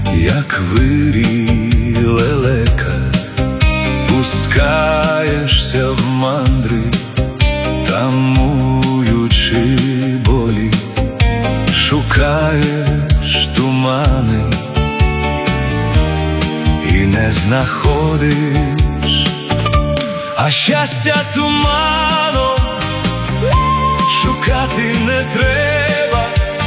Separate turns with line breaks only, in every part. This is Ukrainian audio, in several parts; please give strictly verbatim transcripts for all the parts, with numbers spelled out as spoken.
як вирій лелека, пускаєшся в мандри, тамуючи болі, шукаєш тумани і не знаходиш, а щастя туманом шукати не треба,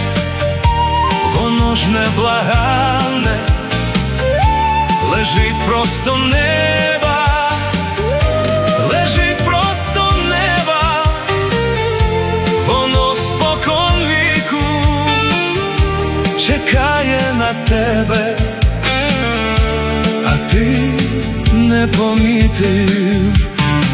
воно ж неблаганне, лежить просто неба, лежить просто неба, воно спокон віку чекає на тебе, а ти не помітив.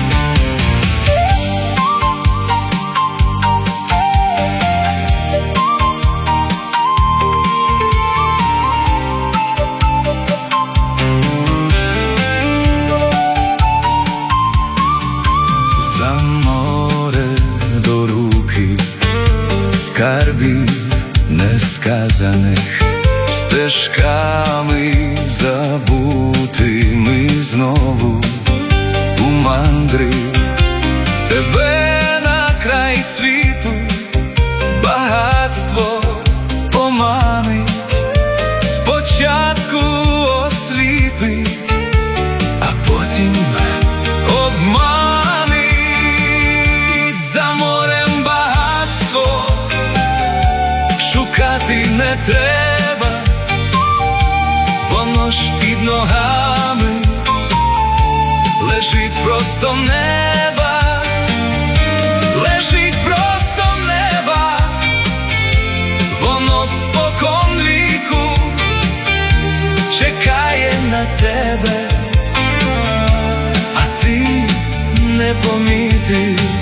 За море до руки скарбів несказаних, стежками забутими знову у мандри. Тебе на край світу багатство поманить, спочатку осліпить, а потім обманить. За морем багатство шукати не треба, воно ж під ногами лежить просто неба, лежить просто неба, воно спокон віку чекає на тебе, а ти не помітив.